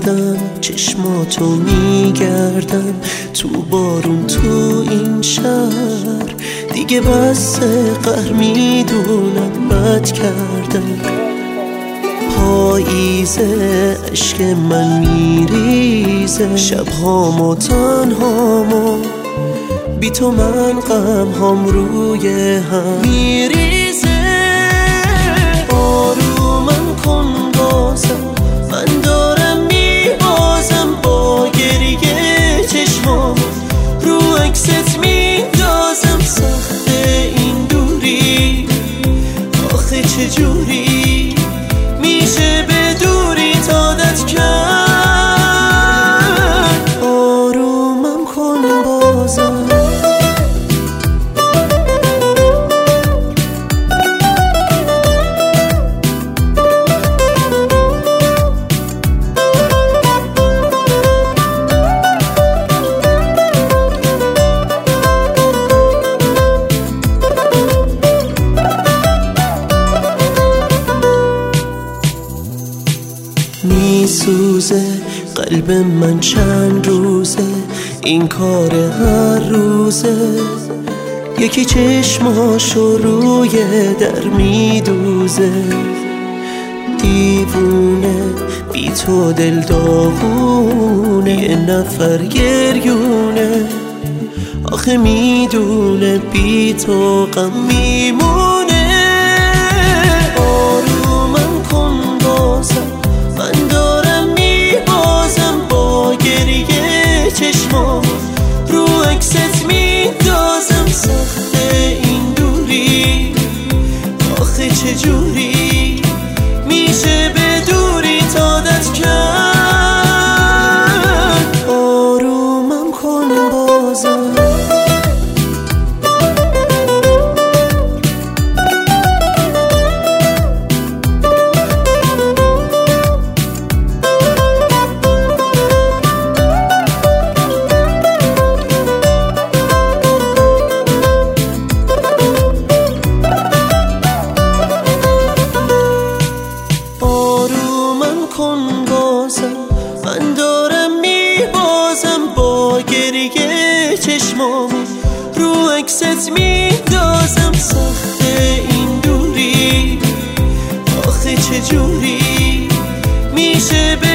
میگردم چشماتو میگردم تو بارون تو این شهر دیگه بس قهر میدونم بد کردم پاییزه عشق من میریزه شبهامو تنهامو بی تو من غمهام روی هم میریزه آرومم کن بازم من دارم میبازم با گریه چشمام رو عکست میندازم سخته این دوری آخه چجوری میشه به دوری عادت کرد آرومم کن بازم میسوزه قلب من چند روزه این کار هر روزه یکی چشماشو روی در میدوزه دیوونه بی تو دل داغونه یه نفر گریونه آخه میدونه بی تو غم میمونه آرومم کن بازم من دارم میبازم با گریه چشمام رو عکست میندازم سخته این دوری آخه چجوری میشه به دوری عادت کرد آرومم کن بازم کن بازم من دارم میبازم با گریه چشمام رو عکست میندازم سخته این دوری آخه چجوری میشه به